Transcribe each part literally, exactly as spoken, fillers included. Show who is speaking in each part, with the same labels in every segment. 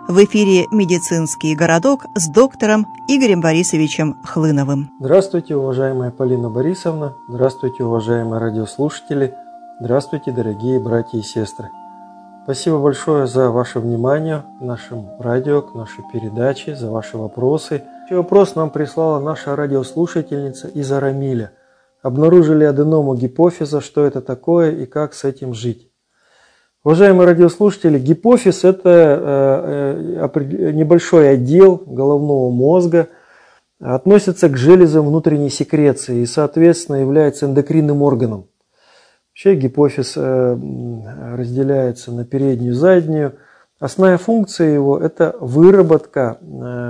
Speaker 1: В эфире «Медицинский городок» с доктором Игорем Борисовичем Хлыновым.
Speaker 2: Здравствуйте, уважаемая Полина Борисовна. Здравствуйте, уважаемые радиослушатели. Здравствуйте, дорогие братья и сестры. Спасибо большое за ваше внимание к нашему радио, к нашей передаче, за ваши вопросы. Вопрос нам прислала наша радиослушательница из Арамиля. Обнаружили аденому гипофиза, что это такое и как с этим жить? Уважаемые радиослушатели, гипофиз – это небольшой отдел головного мозга, относится к железам внутренней секреции и, соответственно, является эндокринным органом. Вообще гипофиз разделяется на переднюю и заднюю. Основная функция его – это выработка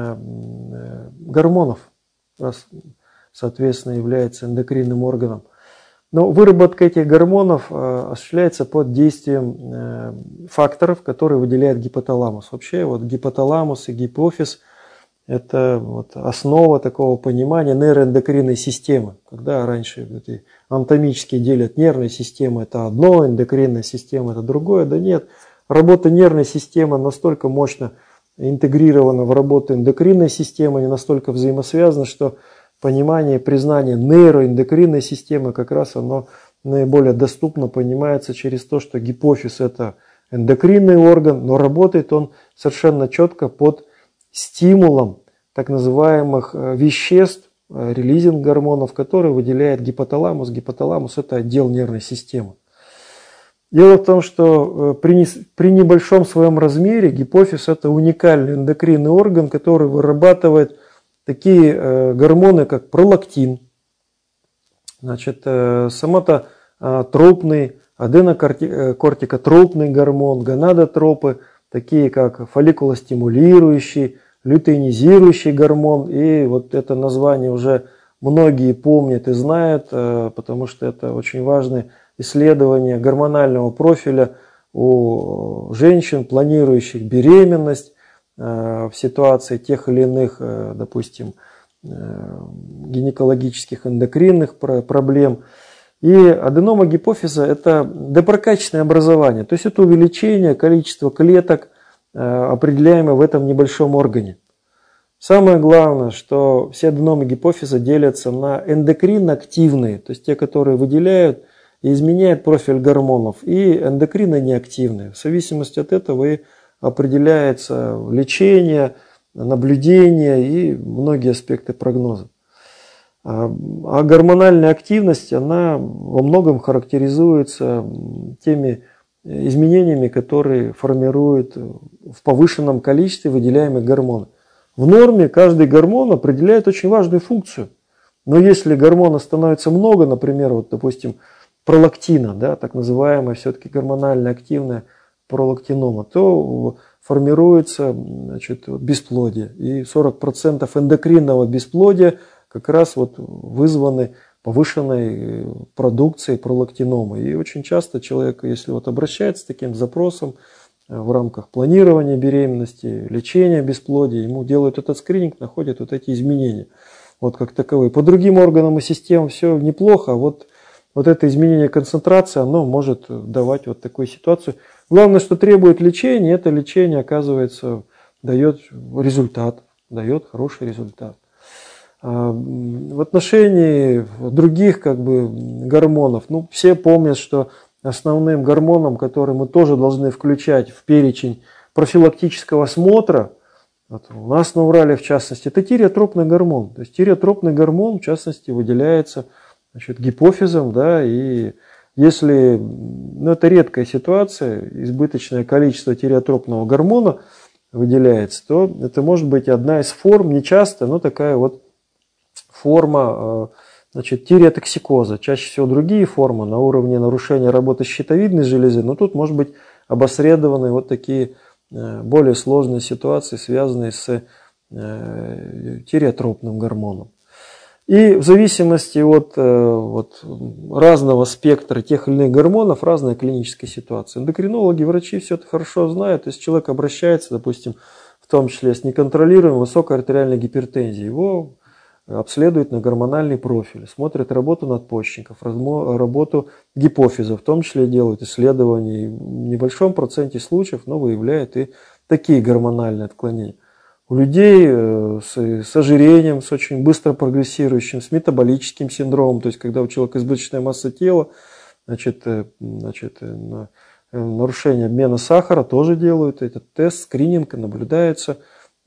Speaker 2: гормонов, соответственно, является эндокринным органом. Но выработка этих гормонов осуществляется под действием факторов, которые выделяет гипоталамус. Вообще вот гипоталамус и гипофиз – это вот основа такого понимания нейроэндокринной системы. Когда раньше эти анатомически делят нервную систему – это одно, эндокринная система – это другое. Да нет, работа нервной системы настолько мощно интегрирована в работу эндокринной системы, они настолько взаимосвязаны, что понимание и признание нейроэндокринной системы как раз оно наиболее доступно понимается через то, что гипофиз – это эндокринный орган, но работает он совершенно четко под стимулом так называемых веществ, релизинг гормонов, которые выделяет гипоталамус. Гипоталамус – это отдел нервной системы. Дело в том, что при, при небольшом своем размере гипофиз – это уникальный эндокринный орган, который вырабатывает такие э, гормоны, как пролактин, значит, э, соматотропный, аденокортикотропный гормон, гонадотропы, такие как фолликулостимулирующий, лютеинизирующий гормон. И вот это название уже многие помнят и знают, э, потому что это очень важное исследование гормонального профиля у женщин, планирующих беременность, в ситуации тех или иных, допустим, гинекологических эндокринных проблем. И аденома гипофиза – это доброкачественное образование, то есть это увеличение количества клеток, определяемое в этом небольшом органе. Самое главное, что все аденомы гипофиза делятся на эндокринно-активные, то есть те, которые выделяют и изменяют профиль гормонов, и эндокринно-неактивные. В зависимости от этого и определяется лечение, наблюдение и многие аспекты прогноза. А гормональная активность, она во многом характеризуется теми изменениями, которые формируют в повышенном количестве выделяемые гормоны. В норме каждый гормон определяет очень важную функцию. Но если гормона становится много, например, вот, допустим, пролактина, да, так называемая все-таки гормонально активная пролактинома, то формируется, значит, бесплодие. И сорок процентов эндокринного бесплодия как раз вот вызваны повышенной продукцией пролактиномы. И очень часто человек, если вот обращается с таким запросом в рамках планирования беременности, лечения бесплодия, ему делают этот скрининг, находят вот эти изменения. Вот как таковые. По другим органам и системам все неплохо, а вот, вот это изменение концентрации, оно может давать вот такую ситуацию. Главное, что требует лечения, это лечение, оказывается, дает результат, дает хороший результат. В отношении других как бы гормонов, ну, все помнят, что основным гормоном, который мы тоже должны включать в перечень профилактического осмотра, вот у нас на Урале в частности, это тиреотропный гормон. То есть тиреотропный гормон в частности выделяется, значит, гипофизом, да, и если, ну, это редкая ситуация, избыточное количество тиреотропного гормона выделяется, то это может быть одна из форм, не часто, но такая вот форма, значит, тиреотоксикоза. Чаще всего другие формы на уровне нарушения работы щитовидной железы, но тут может быть обосредованы вот такие более сложные ситуации, связанные с тиреотропным гормоном. И в зависимости от вот, разного спектра тех или иных гормонов, разная клиническая ситуация. Эндокринологи, врачи все это хорошо знают. Если человек обращается, допустим, в том числе с неконтролируемой высокой артериальной гипертензией, его обследуют на гормональный профиль, смотрят работу надпочечников, работу гипофиза, в том числе делают исследования. И в небольшом проценте случаев, но выявляют и такие гормональные отклонения. У людей с, с ожирением, с очень быстро прогрессирующим, с метаболическим синдромом, то есть когда у человека избыточная масса тела, значит, значит, нарушение обмена сахара тоже делают этот тест, скрининг, наблюдается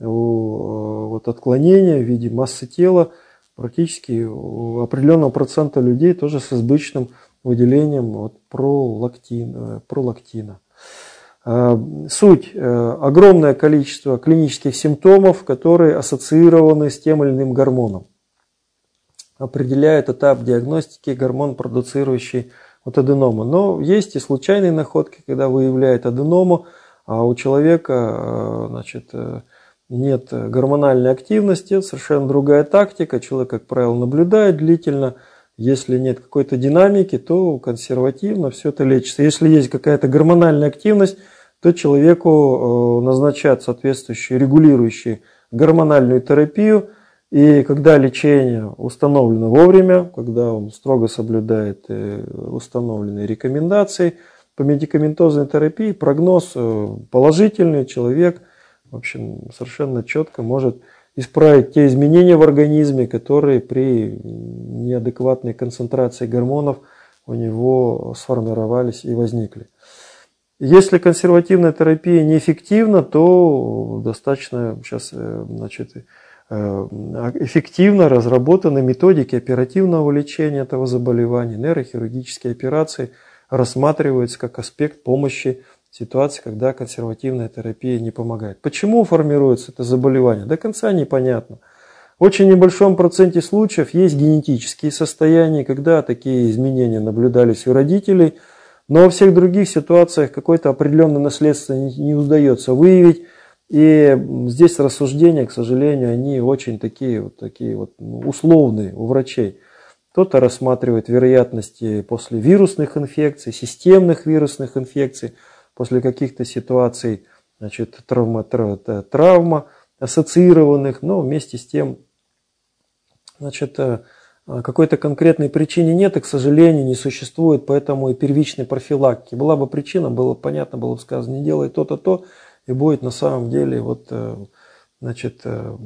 Speaker 2: вот, отклонения в виде массы тела практически у определенного процента людей тоже с избыточным выделением вот, пролактин, пролактина. Суть – огромное количество клинических симптомов, которые ассоциированы с тем или иным гормоном. Определяет этап диагностики гормон, продуцирующий от аденомы. Но есть и случайные находки, когда выявляет аденому, а у человека значит, нет гормональной активности, это совершенно другая тактика. Человек, как правило, наблюдает длительно. Если нет какой-то динамики, то консервативно все это лечится. Если есть какая-то гормональная активность, то человеку назначают соответствующую регулирующую гормональную терапию. И когда лечение установлено вовремя, когда он строго соблюдает установленные рекомендации по медикаментозной терапии, прогноз положительный, человек в общем, совершенно четко может исправить те изменения в организме, которые при неадекватной концентрации гормонов у него сформировались и возникли. Если консервативная терапия неэффективна, то достаточно сейчас значит, эффективно разработаны методики оперативного лечения этого заболевания. Нейрохирургические операции рассматриваются как аспект помощи в ситуации, когда консервативная терапия не помогает. Почему формируется это заболевание? До конца непонятно. В очень небольшом проценте случаев есть генетические состояния, когда такие изменения наблюдались у родителей, но во всех других ситуациях какое-то определенное наследство не удается выявить. И здесь рассуждения, к сожалению, они очень такие вот, такие вот условные у врачей. Кто-то рассматривает вероятности после вирусных инфекций, системных вирусных инфекций, после каких-то ситуаций, значит, травма, травма ассоциированных, но вместе с тем, значит, какой-то конкретной причины нет и, к сожалению, не существует, поэтому и первичной профилактики. Была бы причина, было бы понятно, было бы сказано, не делай то-то, то, и будет на самом деле вот, значит,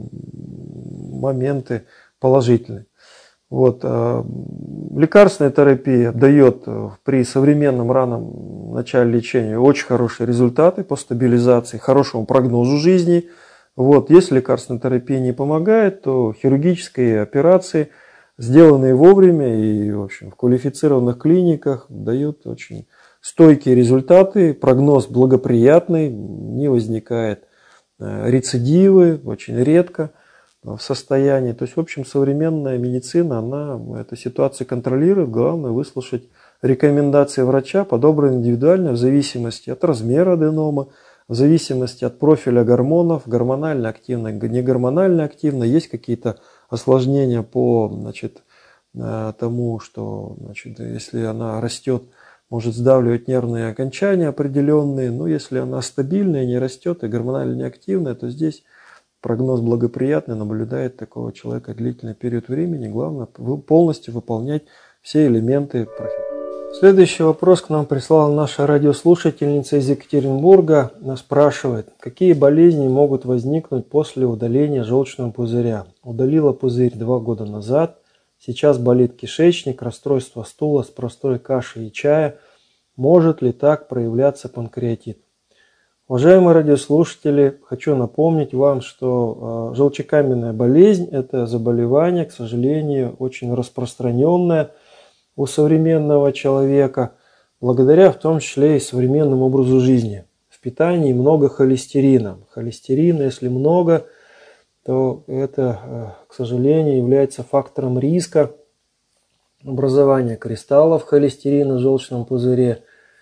Speaker 2: моменты положительные. Вот. Лекарственная терапия дает при современном раннем начале лечения очень хорошие результаты по стабилизации, хорошему прогнозу жизни. Вот. Если лекарственная терапия не помогает, то хирургические операции, сделанные вовремя и в общем, в квалифицированных клиниках, дают очень стойкие результаты, прогноз благоприятный, не возникает рецидивы, очень редко в состоянии. То есть, в общем, современная медицина, она эту ситуацию контролирует. Главное выслушать рекомендации врача, подобранные индивидуально в зависимости от размера аденомы, в зависимости от профиля гормонов, гормонально активно, не гормонально активно. Есть какие-то осложнения по значит, тому, что значит, если она растет, может сдавливать нервные окончания определенные. Но если она стабильная, не растет и гормонально неактивная, то здесь прогноз благоприятный, наблюдает такого человека длительный период времени. Главное полностью выполнять все элементы профилактики. Следующий вопрос к нам прислала наша радиослушательница из Екатеринбурга. Она спрашивает, какие болезни могут возникнуть после удаления желчного пузыря. Удалила пузырь два года назад. Сейчас болит кишечник, расстройство стула с простой кашей и чая. Может ли так проявляться панкреатит? Уважаемые радиослушатели, хочу напомнить вам, что желчекаменная болезнь – это заболевание, к сожалению, очень распространенное у современного человека, благодаря в том числе и современному образу жизни. В питании много холестерина. Холестерина, если много, то это, к сожалению, является фактором риска образования кристаллов холестерина в желчном пузыре.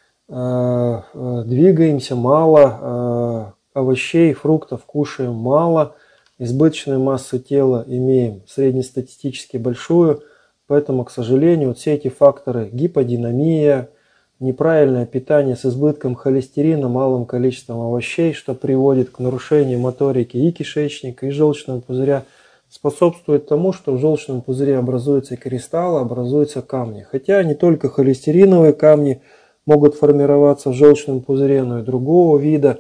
Speaker 2: Двигаемся мало, овощей, фруктов кушаем мало, избыточную массу тела имеем среднестатистически большую, поэтому, к сожалению, вот все эти факторы – гиподинамия, неправильное питание с избытком холестерина, малым количеством овощей, что приводит к нарушению моторики и кишечника, и желчного пузыря, способствует тому, что в желчном пузыре образуются кристаллы, образуются камни. Хотя не только холестериновые камни могут формироваться в желчном пузыре, но и другого вида.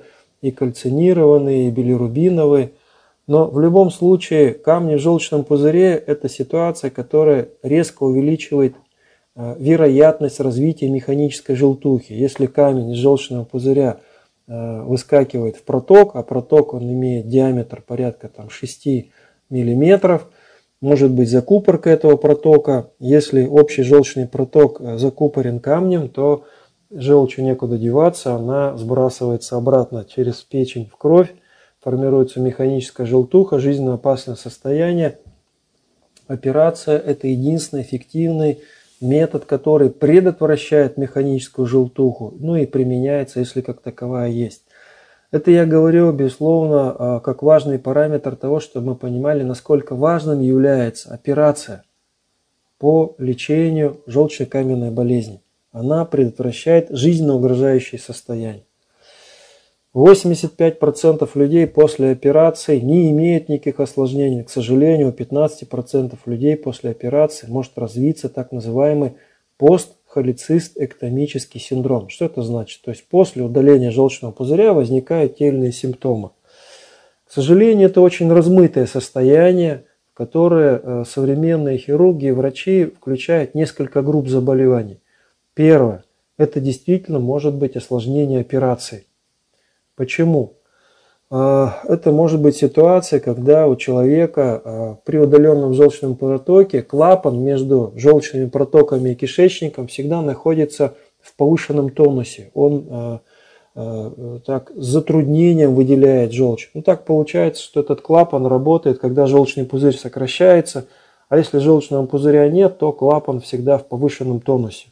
Speaker 2: и кальцинированные, и билирубиновые. Но в любом случае камни в желчном пузыре – это ситуация, которая резко увеличивает вероятность развития механической желтухи. Если камень из желчного пузыря выскакивает в проток, а проток он имеет диаметр порядка там, шести миллиметров, может быть закупорка этого протока. Если общий желчный проток закупорен камнем, то желчи некуда деваться, она сбрасывается обратно через печень в кровь, формируется механическая желтуха, жизненно опасное состояние. Операция – это единственный эффективный метод, который предотвращает механическую желтуху, ну и применяется, если как таковая есть. Это я говорю, безусловно, как важный параметр того, чтобы мы понимали, насколько важным является операция по лечению желчно-каменной болезни. Она предотвращает жизненно угрожающие состояния. восемьдесят пять процентов людей после операции не имеют никаких осложнений. К сожалению, у пятнадцати процентов людей после операции может развиться так называемый постхолецистэктомический синдром. Что это значит? То есть после удаления желчного пузыря возникают те или иные симптомы. К сожалению, это очень размытое состояние, в которое современные хирурги и врачи включают несколько групп заболеваний. Первое. Это действительно может быть осложнение операции. Почему? Это может быть ситуация, когда у человека при удаленном желчном протоке клапан между желчными протоками и кишечником всегда находится в повышенном тонусе. Он так, с затруднением выделяет желчь. Ну так получается, что этот клапан работает, когда желчный пузырь сокращается, а если желчного пузыря нет, то клапан всегда в повышенном тонусе.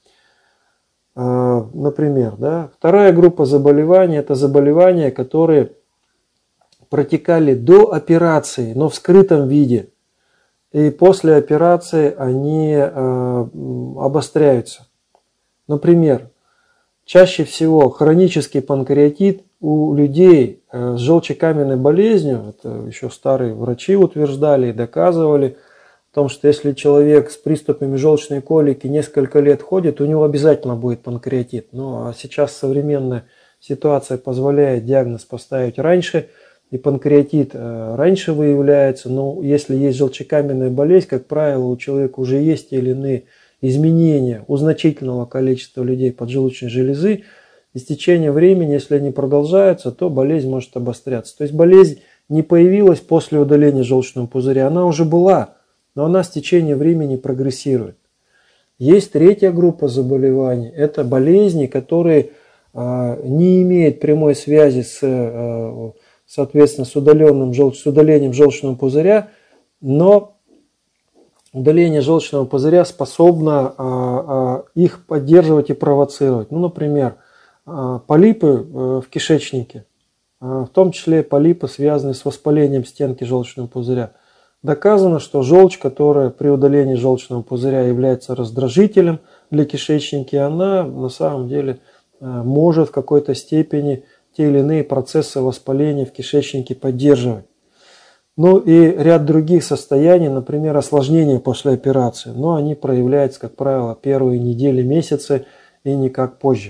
Speaker 2: Например, да. Вторая группа заболеваний – это заболевания, которые протекали до операции, но в скрытом виде. И после операции они э, обостряются. Например, чаще всего хронический панкреатит у людей э, с желчекаменной болезнью, это еще старые врачи утверждали и доказывали, в том, что если человек с приступами желчной колики несколько лет ходит, у него обязательно будет панкреатит. Ну а сейчас современная ситуация позволяет диагноз поставить раньше, и панкреатит раньше выявляется. Но если есть желчекаменная болезнь, как правило, у человека уже есть те или иные изменения у значительного количества людей поджелудочной железы. И с течением времени, если они продолжаются, то болезнь может обостряться. То есть болезнь не появилась после удаления желчного пузыря, она уже была, но она с течением времени прогрессирует. Есть третья группа заболеваний. Это болезни, которые э, не имеют прямой связи с, э, соответственно, с, удаленным, с удалением желчного пузыря, но удаление желчного пузыря способно э, э, их поддерживать и провоцировать. Ну, например, э, полипы э, в кишечнике, э, в том числе полипы, связанные с воспалением стенки желчного пузыря. Доказано, что желчь, которая при удалении желчного пузыря является раздражителем для кишечника, она на самом деле может в какой-то степени те или иные процессы воспаления в кишечнике поддерживать. Ну и ряд других состояний, например, осложнения после операции, но они проявляются, как правило, первые недели, месяцы и никак позже.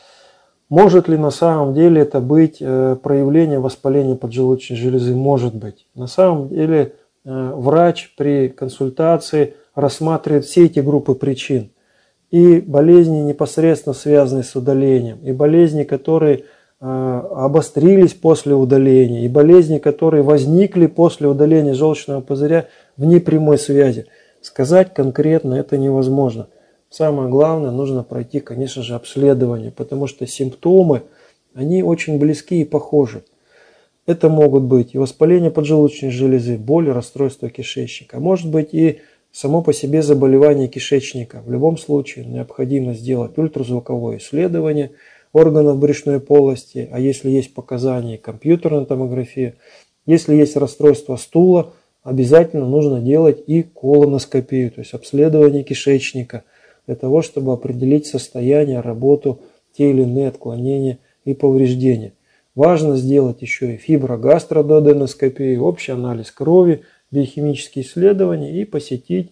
Speaker 2: Может ли на самом деле это быть проявление воспаления поджелудочной железы? Может быть. На самом деле врач при консультации рассматривает все эти группы причин. И болезни, непосредственно связанные с удалением, и болезни, которые обострились после удаления, и болезни, которые возникли после удаления желчного пузыря в непрямой связи. Сказать конкретно это невозможно. Самое главное, нужно пройти, конечно же, обследование, потому что симптомы, они очень близки и похожи. Это могут быть и воспаление поджелудочной железы, боль, расстройство кишечника. А может быть и само по себе заболевание кишечника. В любом случае необходимо сделать ультразвуковое исследование органов брюшной полости, а если есть показания, компьютерная томография. Если есть расстройство стула, обязательно нужно делать и колоноскопию, то есть обследование кишечника, для того, чтобы определить состояние, работу, те или иные отклонения и повреждения. Важно сделать еще и фиброгастрододеноскопию, общий анализ крови, биохимические исследования и посетить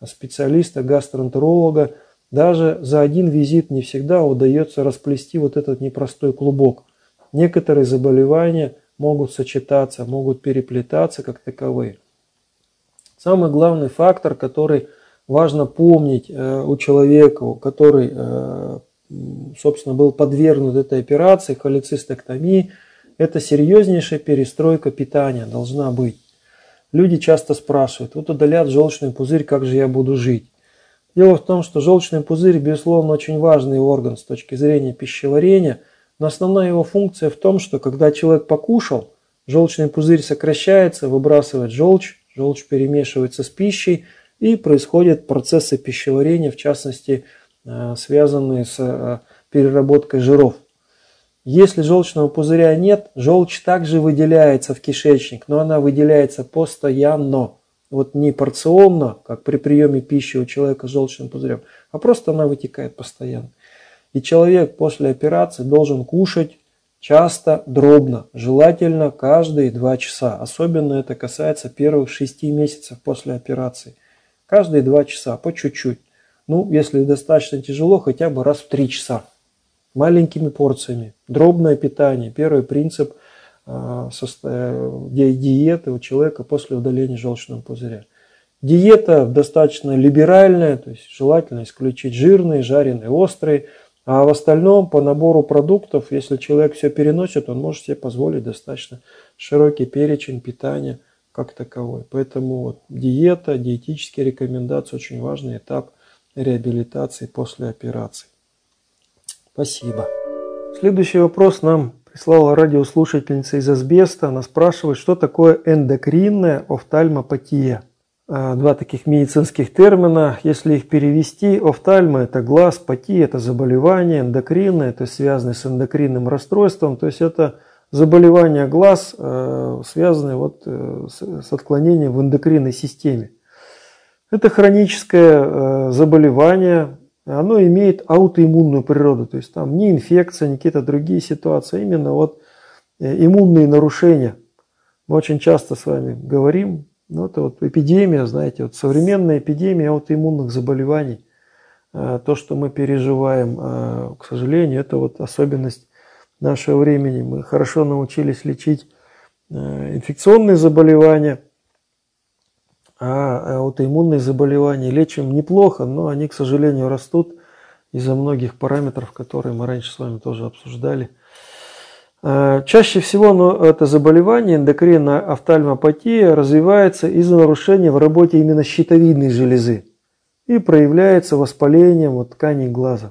Speaker 2: специалиста-гастроэнтеролога. Даже за один визит не всегда удается расплести вот этот непростой клубок. некоторые заболевания могут сочетаться, могут переплетаться как таковые. Самый главный фактор, который важно помнить у человека, который, собственно, был подвергнут этой операции, холецистектомии, это серьезнейшая перестройка питания должна быть. Люди часто спрашивают, вот удалят желчный пузырь, как же я буду жить? Дело в том, что желчный пузырь, безусловно, очень важный орган с точки зрения пищеварения, но основная его функция в том, что когда человек покушал, желчный пузырь сокращается, выбрасывает желчь, желчь перемешивается с пищей, и происходят процессы пищеварения, в частности, связанные с переработкой жиров. Если желчного пузыря нет, желчь также выделяется в кишечник, но она выделяется постоянно. Вот не порционно, как при приеме пищи у человека с желчным пузырем, а просто она вытекает постоянно. И человек после операции должен кушать часто, дробно, желательно каждые два часа. Особенно это касается первых шести месяцев после операции. Каждые два часа, по чуть-чуть. Ну, если достаточно тяжело, хотя бы раз в три часа. Маленькими порциями. Дробное питание. Первый принцип диеты у человека после удаления желчного пузыря. Диета достаточно либеральная, то есть желательно исключить жирные, жареные, острые, а в остальном по набору продуктов, если человек все переносит, он может себе позволить достаточно широкий перечень питания как таковой. Поэтому вот диета, диетические рекомендации очень важный этап реабилитации после операции. Спасибо. Следующий вопрос нам прислала радиослушательница из асбеста. Она спрашивает, что такое эндокринная офтальмопатия. Два таких медицинских термина. Если их перевести, офтальма – это глаз, патия – это заболевание, эндокринное – это связано с эндокринным расстройством. То есть это заболевания глаз, связанные вот с отклонением в эндокринной системе. Это хроническое заболевание. Оно имеет аутоиммунную природу, то есть там не инфекция, не какие-то другие ситуации, а именно вот иммунные нарушения. Мы очень часто с вами говорим, ну это вот эпидемия, знаете, вот современная эпидемия аутоиммунных заболеваний, то, что мы переживаем, к сожалению, это вот особенность нашего времени. Мы хорошо научились лечить инфекционные заболевания, а аутоиммунные заболевания лечим неплохо, но они, к сожалению, растут из-за многих параметров, которые мы раньше с вами тоже обсуждали. Чаще всего ну, это заболевание, эндокринная офтальмопатия, развивается из-за нарушения в работе именно щитовидной железы и проявляется воспалением вот, тканей глаза.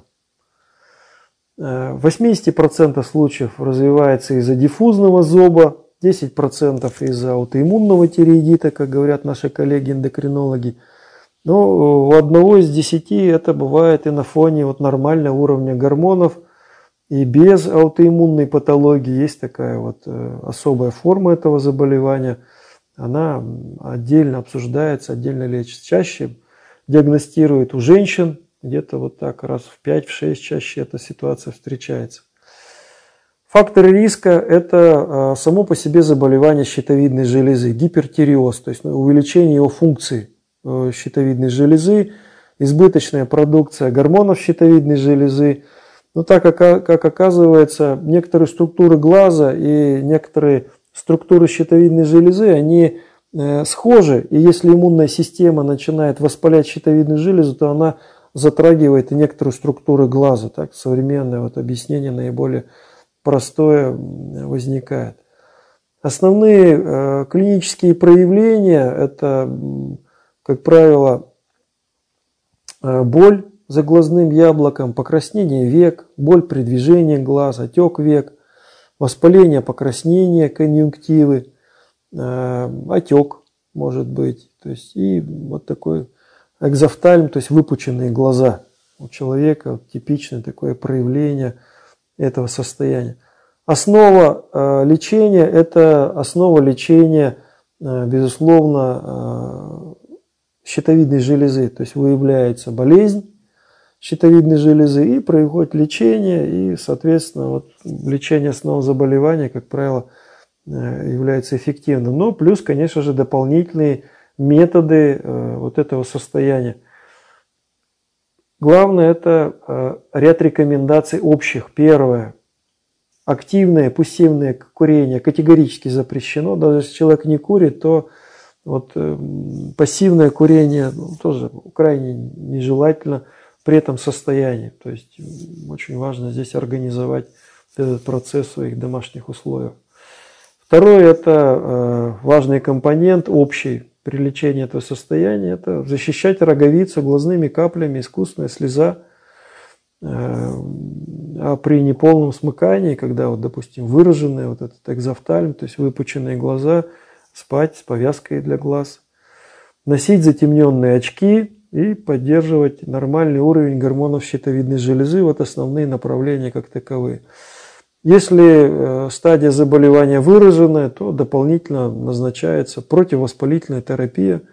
Speaker 2: В восьмидесяти процентах случаев развивается из-за диффузного зоба, десять процентов из-за аутоиммунного тиреидита, как говорят наши коллеги-эндокринологи. Но у одного из десяти это бывает и на фоне вот нормального уровня гормонов, и без аутоиммунной патологии. Есть такая вот особая форма этого заболевания. Она отдельно обсуждается, отдельно лечится. Чаще диагностируют у женщин, где-то вот так раз в пять-шесть чаще эта ситуация встречается. Факторы риска – это само по себе заболевание щитовидной железы, гипертиреоз, то есть увеличение его функции щитовидной железы, избыточная продукция гормонов щитовидной железы. Но так как, как оказывается, некоторые структуры глаза и некоторые структуры щитовидной железы, они схожи. И если иммунная система начинает воспалять щитовидную железу, то она затрагивает и некоторые структуры глаза. Так, современное вот объяснение наиболее простое возникает. Основные э, клинические проявления – это, как правило, э, боль за глазным яблоком, покраснение век, боль при движении глаз, отек век, воспаление, покраснение конъюнктивы, э, отек может быть, то есть и вот такой экзофтальм, то есть выпученные глаза у человека, вот, типичное такое проявление этого состояния. Основа э, лечения – это основа лечения, э, безусловно, э, щитовидной железы. То есть выявляется болезнь щитовидной железы и происходит лечение, и, соответственно, вот, лечение основного заболевания, как правило, э, является эффективным. Но плюс, конечно же, дополнительные методы э, вот этого состояния. Главное – это ряд рекомендаций общих. Первое – активное, пассивное курение категорически запрещено. Даже если человек не курит, то вот пассивное курение тоже крайне нежелательно при этом состоянии. То есть очень важно здесь организовать этот процесс в своих домашних условиях. Второе, это важный компонент общий при лечении этого состояния, это защищать роговицу глазными каплями, искусственная слеза. А при неполном смыкании, когда, вот, допустим, выраженный вот этот экзофтальм, то есть выпученные глаза, спать с повязкой для глаз, носить затемненные очки и поддерживать нормальный уровень гормонов щитовидной железы, вот основные направления как таковые. Если стадия заболевания выраженная, то дополнительно назначается противовоспалительная терапия.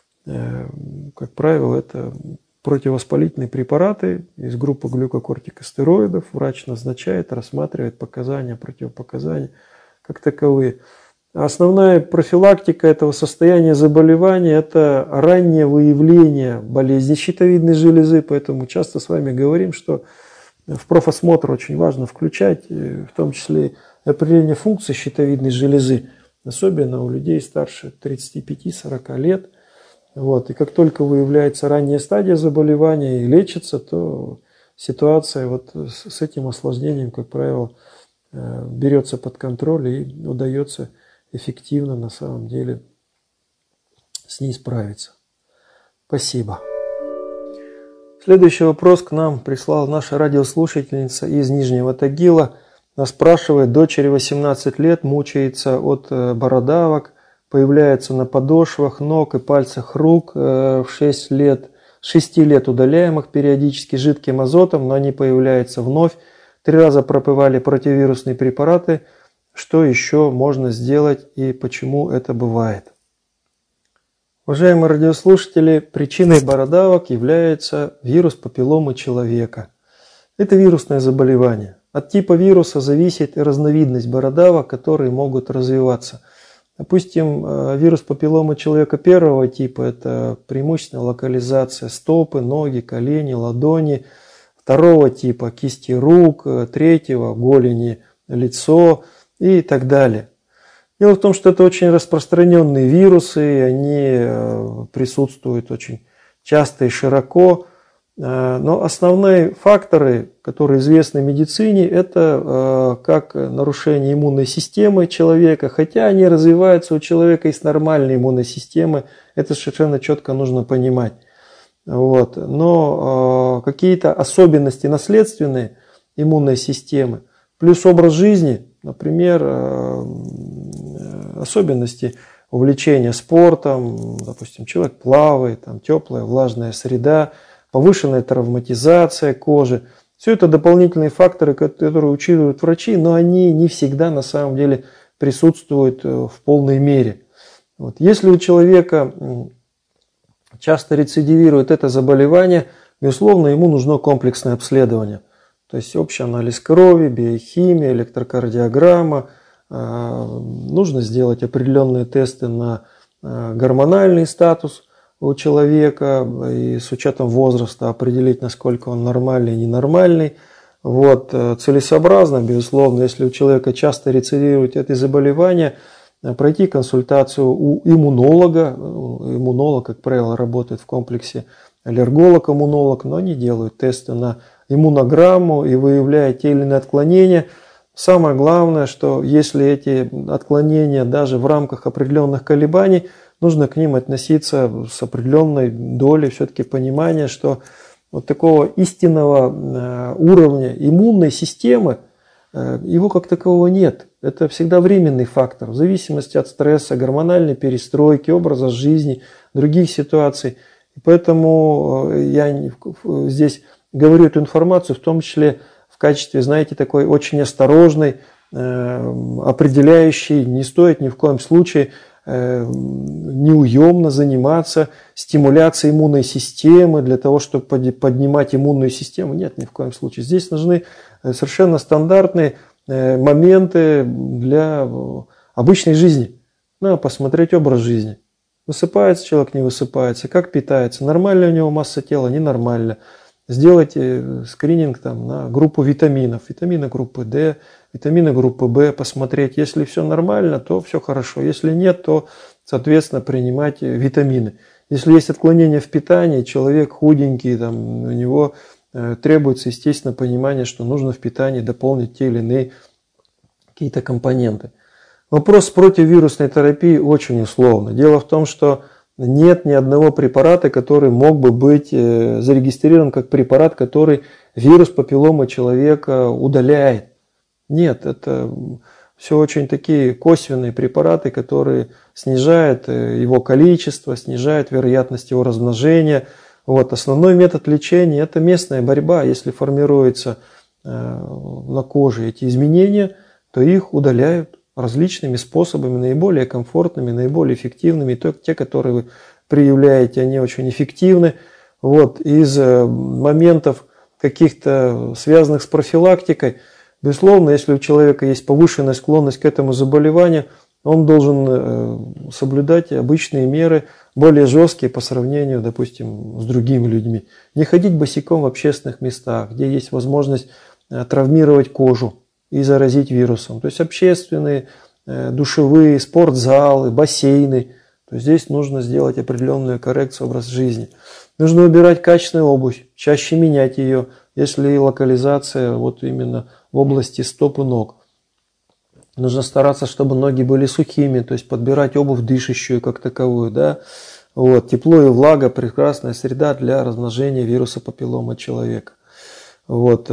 Speaker 2: Как правило, это противовоспалительные препараты из группы глюкокортикостероидов. Врач назначает, рассматривает показания, противопоказания как таковые. Основная профилактика этого состояния заболевания – это раннее выявление болезни щитовидной железы. Поэтому часто с вами говорим, что в профосмотр очень важно включать, в том числе определение функций щитовидной железы, особенно у людей старше тридцати пяти — сорока лет. Вот. И как только выявляется ранняя стадия заболевания и лечится, то ситуация вот с этим осложнением, как правило, берется под контроль и удается эффективно на самом деле с ней справиться. Спасибо. Следующий вопрос к нам прислала наша радиослушательница из Нижнего Тагила. Она спрашивает: дочери восемнадцать лет, мучается от бородавок, появляется на подошвах ног и пальцах рук, в шесть лет, шести лет удаляемых периодически жидким азотом, но они появляются вновь. Три раза пропивали противовирусные препараты. Что еще можно сделать и почему это бывает? Уважаемые радиослушатели, причиной бородавок является вирус папилломы человека. Это вирусное заболевание. От типа вируса зависит и разновидность бородавок, которые могут развиваться. Допустим, вирус папилломы человека первого типа – это преимущественно локализация стопы, ноги, колени, ладони. Второго типа – кисти рук, третьего – голени, лицо и так далее. Дело в том, что это очень распространенные вирусы, они присутствуют очень часто и широко. Но основные факторы, которые известны в медицине, это как нарушение иммунной системы человека, хотя они развиваются у человека и с нормальной иммунной системой, это совершенно четко нужно понимать. Вот. Но какие-то особенности наследственные иммунной системы, плюс образ жизни, например, особенности увлечения спортом, допустим, человек плавает, там теплая, влажная среда, повышенная травматизация кожи. Все это дополнительные факторы, которые учитывают врачи, но они не всегда на самом деле присутствуют в полной мере. Вот. Если у человека часто рецидивирует это заболевание, безусловно, ему нужно комплексное обследование. То есть общий анализ крови, биохимия, электрокардиограмма. Нужно сделать определенные тесты на гормональный статус у человека и с учетом возраста определить, насколько он нормальный и ненормальный. Вот. Целесообразно, безусловно, если у человека часто рецидивирует это заболевание, пройти консультацию у иммунолога. Иммунолог, как правило, работает в комплексе аллерголог-иммунолог, но они делают тесты на иммунограмму и выявляют те или иные отклонения. Самое главное, что если эти отклонения даже в рамках определенных колебаний, нужно к ним относиться с определенной долей все-таки понимания, что вот такого истинного уровня иммунной системы, его как такового нет. Это всегда временный фактор, в зависимости от стресса, гормональной перестройки, образа жизни, других ситуаций. И поэтому я здесь говорю эту информацию в том числе в качестве, знаете, такой очень осторожной, определяющей, не стоит ни в коем случае неуемно заниматься стимуляцией иммунной системы для того, чтобы поднимать иммунную систему. Нет, ни в коем случае. Здесь нужны совершенно стандартные моменты для обычной жизни. Надо посмотреть образ жизни. Высыпается человек, не высыпается, как питается, нормальная у него масса тела, ненормальная. Сделайте скрининг там, на группу витаминов, витамины группы D, витамины группы В, посмотреть. Если все нормально, то все хорошо. Если нет, то, соответственно, принимать витамины. Если есть отклонения в питании, человек худенький, там, у него э, требуется, естественно, понимание, что нужно в питании дополнить те или иные какие-то компоненты. Вопрос с противовирусной терапией очень условно. Дело в том, что нет ни одного препарата, который мог бы быть э, зарегистрирован как препарат, который вирус папилломы человека удаляет. Нет, это все очень такие косвенные препараты, которые снижают его количество, снижают вероятность его размножения. Вот. Основной метод лечения – это местная борьба. Если формируются э, на коже эти изменения, то их удаляют различными способами, наиболее комфортными, наиболее эффективными. То, те, которые вы проявляете, они очень эффективны. Вот. Из э, моментов каких-то связанных с профилактикой, безусловно, если у человека есть повышенная склонность к этому заболеванию, он должен соблюдать обычные меры, более жесткие по сравнению, допустим, с другими людьми. Не ходить босиком в общественных местах, где есть возможность травмировать кожу и заразить вирусом. То есть общественные, душевые, спортзалы, бассейны. То есть здесь нужно сделать определенную коррекцию образа жизни. Нужно выбирать качественную обувь, чаще менять ее, если локализация вот именно в области стоп и ног. Нужно стараться, чтобы ноги были сухими, то есть подбирать обувь дышащую как таковую. Да? Вот. Тепло и влага – прекрасная среда для размножения вируса папиллома человека. Вот.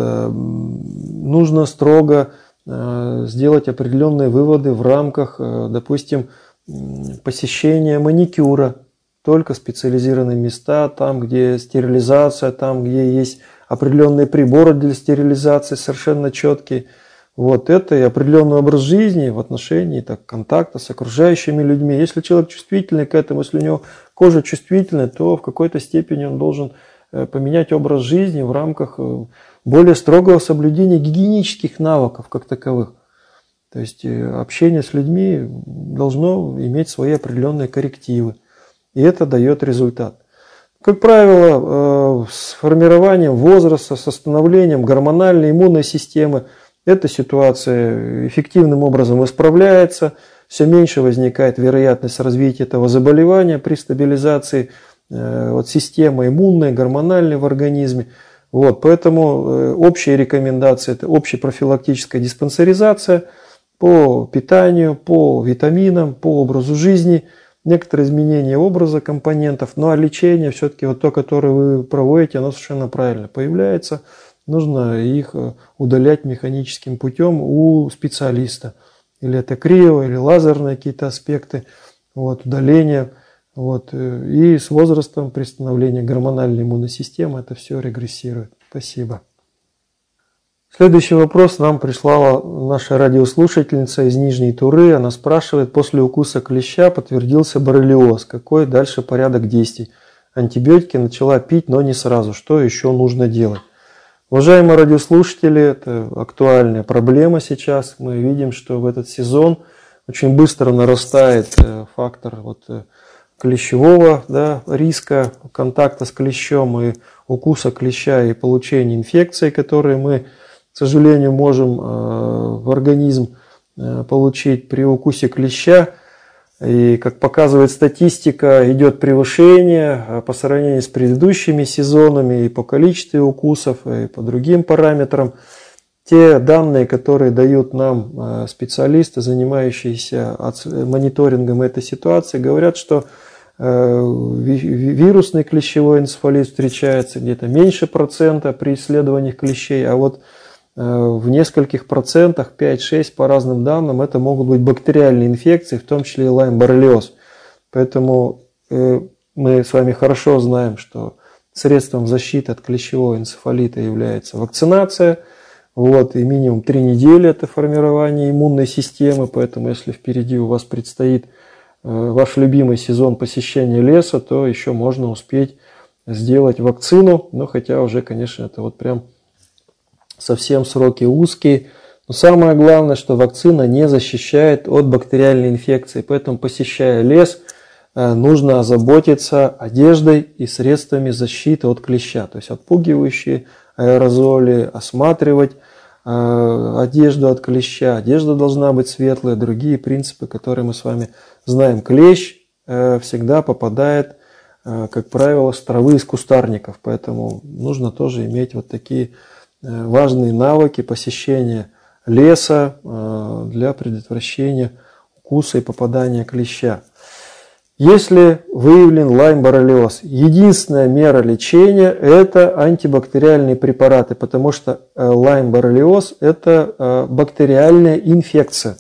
Speaker 2: Нужно строго сделать определенные выводы в рамках, допустим, посещения маникюра. Только специализированные места, там, где стерилизация, там, где есть определенные приборы для стерилизации, совершенно четкие. Вот это и определенный образ жизни в отношении так, контакта с окружающими людьми. Если человек чувствительный к этому, если у него кожа чувствительная, то в какой-то степени он должен поменять образ жизни в рамках более строгого соблюдения гигиенических навыков как таковых. То есть общение с людьми должно иметь свои определенные коррективы. И это дает результат. Как правило, с формированием возраста, с становлением гормональной иммунной системы эта ситуация эффективным образом исправляется. Все меньше возникает вероятность развития этого заболевания при стабилизации вот, системы иммунной, гормональной в организме. Вот, поэтому общие рекомендации – это общепрофилактическая диспансеризация по питанию, по витаминам, по образу жизни. Некоторые изменения образа компонентов, ну а лечение все-таки вот то, которое вы проводите, оно совершенно правильно появляется. Нужно их удалять механическим путем у специалиста. Или это крио, или лазерные какие-то аспекты вот, удаления. Вот. И с возрастом при становлении гормональной иммунной системы это все регрессирует. Спасибо. Следующий вопрос нам прислала наша радиослушательница из Нижней Туры. Она спрашивает, после укуса клеща подтвердился боррелиоз. Какой дальше порядок действий? Антибиотики начала пить, но не сразу. Что еще нужно делать? Уважаемые радиослушатели, это актуальная проблема сейчас. Мы видим, что в этот сезон очень быстро нарастает фактор вот клещевого да, риска, контакта с клещом и укуса клеща и получения инфекции, которые мы, к сожалению, можем в организм получить при укусе клеща. И, как показывает статистика, идет превышение по сравнению с предыдущими сезонами и по количеству укусов, и по другим параметрам. Те данные, которые дают нам специалисты, занимающиеся мониторингом этой ситуации, говорят, что вирусный клещевой энцефалит встречается где-то меньше процента при исследованиях клещей, а вот в нескольких процентах, пять-шесть по разным данным, это могут быть бактериальные инфекции, в том числе и лайм-боррелиоз. Поэтому мы с вами хорошо знаем, что средством защиты от клещевого энцефалита является вакцинация. Вот, и минимум три недели это формирование иммунной системы, поэтому если впереди у вас предстоит ваш любимый сезон посещения леса, то еще можно успеть сделать вакцину, но хотя уже, конечно, это вот прям совсем сроки узкие. Но самое главное, что вакцина не защищает от бактериальной инфекции, поэтому, посещая лес, нужно озаботиться одеждой и средствами защиты от клеща, то есть отпугивающие аэрозоли, осматривать одежду от клеща. Одежда должна быть светлая, другие принципы, которые мы с вами знаем. Клещ всегда попадает, как правило, с травы из кустарников, поэтому нужно тоже иметь вот такие важные навыки посещения леса для предотвращения укуса и попадания клеща. Если выявлен лайм-боррелиоз, единственная мера лечения – это антибактериальные препараты, потому что лайм-боррелиоз – это бактериальная инфекция.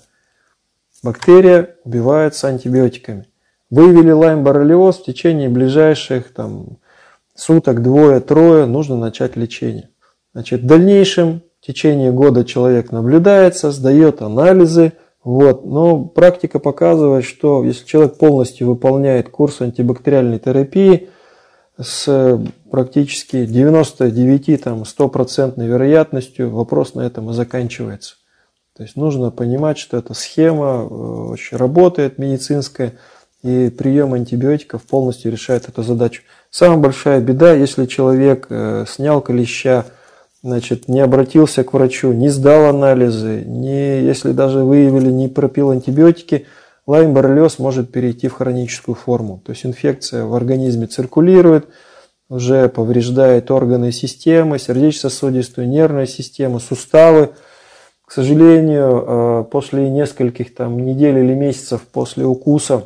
Speaker 2: Бактерия убивается антибиотиками. Выявили лайм-боррелиоз, в течение ближайших там, суток, двое-трое нужно начать лечение. Значит, в дальнейшем, в течение года человек наблюдается, сдает анализы. Вот. Но практика показывает, что если человек полностью выполняет курс антибактериальной терапии с практически девяноста девяти - стопроцентной вероятностью, вопрос на этом и заканчивается. То есть нужно понимать, что эта схема очень работает, медицинская, и прием антибиотиков полностью решает эту задачу. Самая большая беда, если человек снял клеща, значит, не обратился к врачу, не сдал анализы, не, если даже выявили, не пропил антибиотики, лайм-боррелиоз может перейти в хроническую форму. То есть инфекция в организме циркулирует, уже повреждает органы и системы, сердечно-сосудистую, нервную систему, суставы. К сожалению, после нескольких там, недель или месяцев после укуса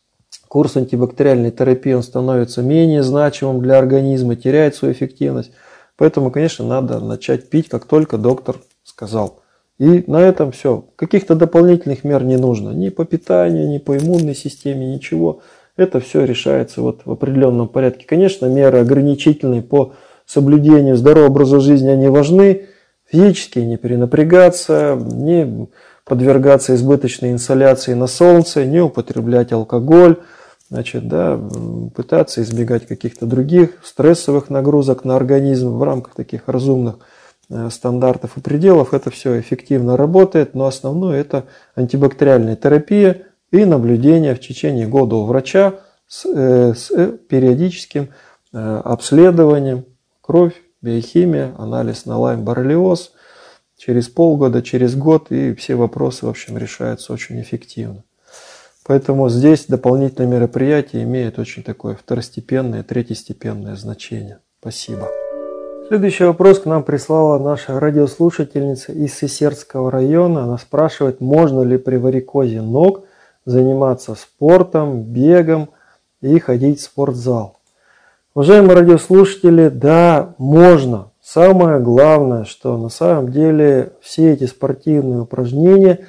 Speaker 2: курс антибактериальной терапии он становится менее значимым для организма, теряет свою эффективность. Поэтому, конечно, надо начать пить, как только доктор сказал. И на этом все. Каких-то дополнительных мер не нужно. Ни по питанию, ни по иммунной системе, ничего. Это все решается вот в определенном порядке. Конечно, меры ограничительные по соблюдению здорового образа жизни, они важны. Физически не перенапрягаться, не подвергаться избыточной инсоляции на солнце, не употреблять алкоголь. Значит, да, пытаться избегать каких-то других стрессовых нагрузок на организм в рамках таких разумных стандартов и пределов. Это все эффективно работает, но основное это антибактериальная терапия и наблюдение в течение года у врача с, э, с периодическим э, обследованием, кровь, биохимия, анализ на лайм-боррелиоз через полгода, через год, и все вопросы, в общем, решаются очень эффективно. Поэтому здесь дополнительные мероприятия имеют очень такое второстепенное, третьестепенное значение. Спасибо. Следующий вопрос к нам прислала наша радиослушательница из Сысердского района. Она спрашивает, можно ли при варикозе ног заниматься спортом, бегом и ходить в спортзал. Уважаемые радиослушатели, да, можно. Самое главное, что на самом деле все эти спортивные упражнения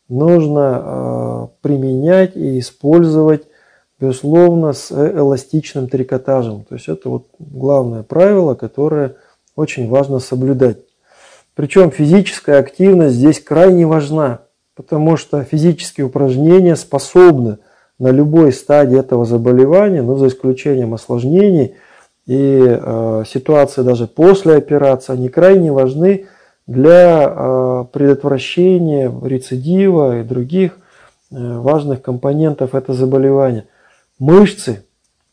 Speaker 2: нужно э, применять и использовать, безусловно, с эластичным трикотажем. То есть это вот главное правило, которое очень важно соблюдать. Причем физическая активность здесь крайне важна, потому что физические упражнения способны на любой стадии этого заболевания, но за исключением осложнений и э, ситуации даже после операции, они крайне важны для э, предотвращения рецидива и других э, важных компонентов этого заболевания. Мышцы,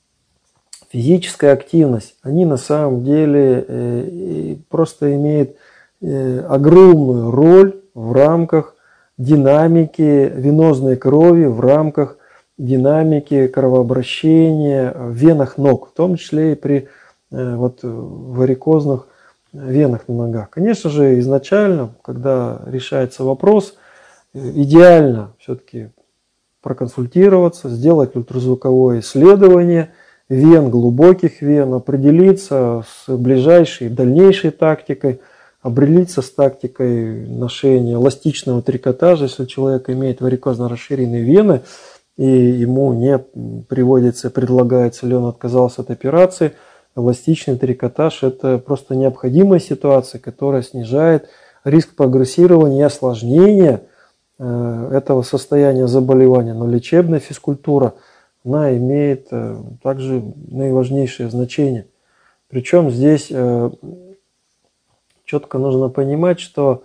Speaker 2: физическая активность, они на самом деле э, просто имеют э, огромную роль в рамках динамики венозной крови, в рамках динамики кровообращения в венах ног, в том числе и при э, вот, варикозных венах на ногах. Конечно же, изначально, когда решается вопрос, идеально все-таки проконсультироваться, сделать ультразвуковое исследование вен, глубоких вен, определиться с ближайшей и дальнейшей тактикой, определиться с тактикой ношения эластичного трикотажа, если человек имеет варикозно расширенные вены, и ему не приводится, предлагается, или он отказался от операции, эластичный трикотаж – это просто необходимая ситуация, которая снижает риск прогрессирования и осложнения этого состояния заболевания. Но лечебная физкультура, она имеет также наиважнейшее значение. Причем здесь четко нужно понимать, что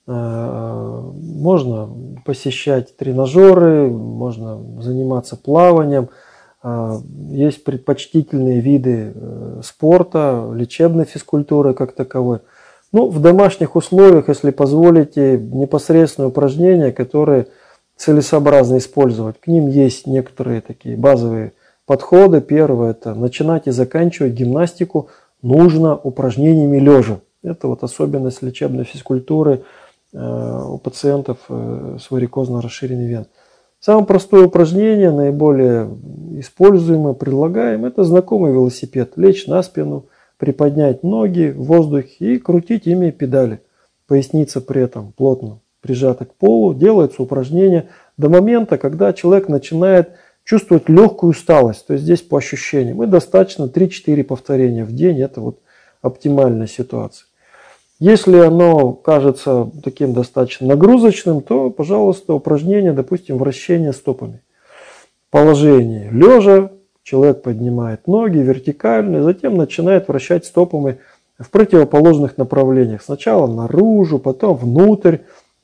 Speaker 2: можно посещать тренажеры, можно заниматься плаванием. Есть предпочтительные виды спорта, лечебной физкультуры как таковой. Ну, в домашних условиях, если позволите, непосредственные упражнения, которые целесообразно использовать. К ним есть некоторые такие базовые подходы. Первое – это начинать и заканчивать гимнастику нужно упражнениями лежа. Это вот особенность лечебной физкультуры э, у пациентов э, с варикозно расширенной веной. Самое простое упражнение, наиболее используемое, предлагаем, это знакомый велосипед. Лечь на спину, приподнять ноги в воздухе и крутить ими педали. Поясница при этом плотно прижата к полу. Делается упражнение до момента, когда человек начинает чувствовать легкую усталость. То есть здесь по ощущениям. И достаточно три-четыре повторения в день. Это вот оптимальная ситуация. Если оно кажется таким достаточно нагрузочным, то, пожалуйста, упражнение, допустим, вращение стопами. Положение лежа, человек поднимает ноги вертикально, затем начинает вращать стопами в противоположных направлениях. Сначала наружу, потом внутрь.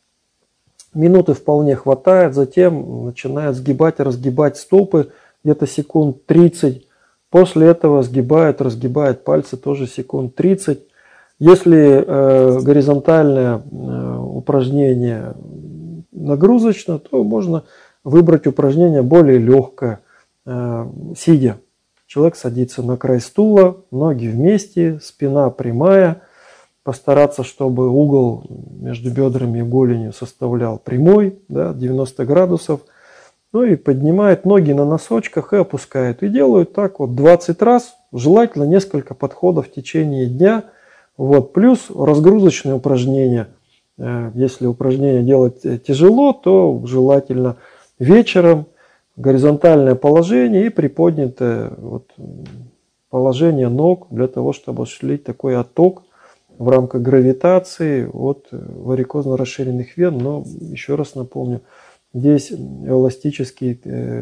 Speaker 2: Минуты вполне хватает, затем начинает сгибать и разгибать стопы где-то секунд тридцать. После этого сгибает, разгибает пальцы тоже секунд тридцать. Если э, горизонтальное э, упражнение нагрузочно, то можно выбрать упражнение более легкое, э, сидя. Человек садится на край стула, ноги вместе, спина прямая. Постараться, чтобы угол между бедрами и голенью составлял прямой, да, девяносто градусов. Ну и поднимает ноги на носочках и опускает. И делают так вот двадцать раз, желательно несколько подходов в течение дня. Вот. Плюс разгрузочные упражнения. Если упражнение делать тяжело, то желательно вечером горизонтальное положение и приподнятое вот положение ног для того, чтобы осуществить такой отток в рамках гравитации от варикозно расширенных вен. Но еще раз напомню, здесь эластический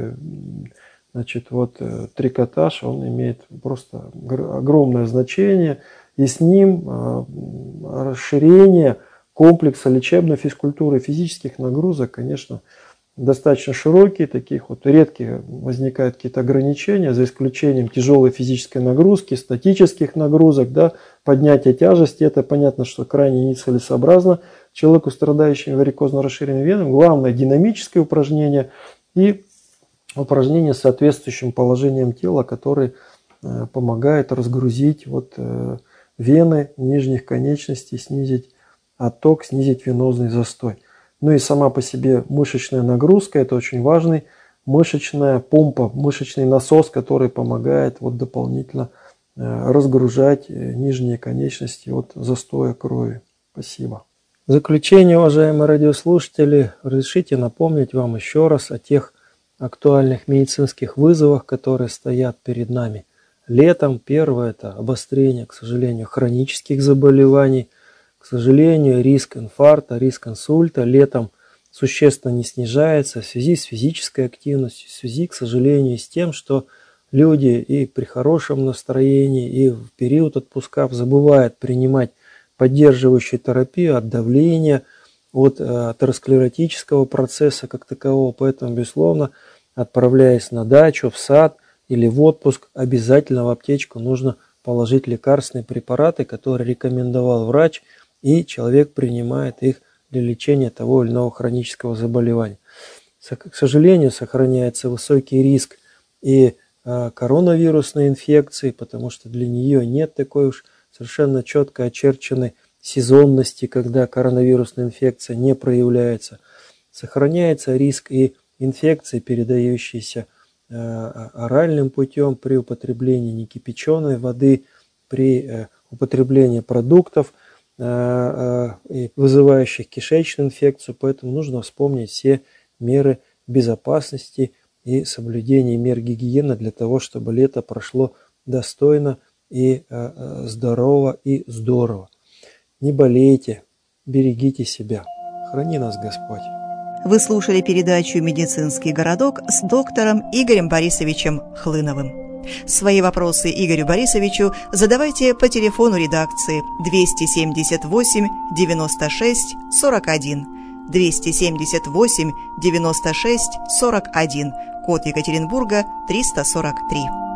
Speaker 2: значит, вот, трикотаж, он имеет просто огромное значение. И с ним расширение комплекса лечебной физкультуры, физических нагрузок, конечно, достаточно широкие, таких вот редкие возникают какие-то ограничения, за исключением тяжелой физической нагрузки, статических нагрузок, да, поднятия тяжести. Это понятно, что крайне нецелесообразно человеку, страдающему варикозно расширенной веной. Главное динамическое упражнение и упражнение с соответствующим положением тела, которое э, помогает разгрузить вот, э, вены нижних конечностей, снизить отток, снизить венозный застой. Ну и сама по себе мышечная нагрузка, это очень важный, мышечная помпа, мышечный насос, который помогает вот дополнительно э, разгружать нижние конечности от застоя крови. Спасибо. В заключение, уважаемые радиослушатели, разрешите напомнить вам еще раз о тех актуальных медицинских вызовах, которые стоят перед нами. Летом первое – это обострение, к сожалению, хронических заболеваний. К сожалению, риск инфаркта, риск инсульта летом существенно не снижается в связи с физической активностью, в связи, к сожалению, с тем, что люди и при хорошем настроении, и в период отпусков забывают принимать поддерживающую терапию от давления, от атеросклеротического процесса как такового. Поэтому, безусловно, отправляясь на дачу, в сад или в отпуск, обязательно в аптечку нужно положить лекарственные препараты, которые рекомендовал врач, и человек принимает их для лечения того или иного хронического заболевания. К сожалению, сохраняется высокий риск и коронавирусной инфекции, потому что для нее нет такой уж совершенно четко очерченной сезонности, когда коронавирусная инфекция не проявляется. Сохраняется риск и инфекции, передающиеся оральным путем при употреблении некипяченой воды, при употреблении продуктов, вызывающих кишечную инфекцию. Поэтому нужно вспомнить все меры безопасности и соблюдение мер гигиены для того, чтобы лето прошло достойно и здорово и здорово. Не болейте, берегите себя. Храни нас Господь.
Speaker 1: Вы слушали передачу «Медицинский городок» с доктором Игорем Борисовичем Хлыновым. Свои вопросы Игорю Борисовичу задавайте по телефону редакции двести семьдесят восемь девяносто шесть сорок один, двести семьдесят восемь девяносто шесть сорок один, код Екатеринбурга триста сорок три.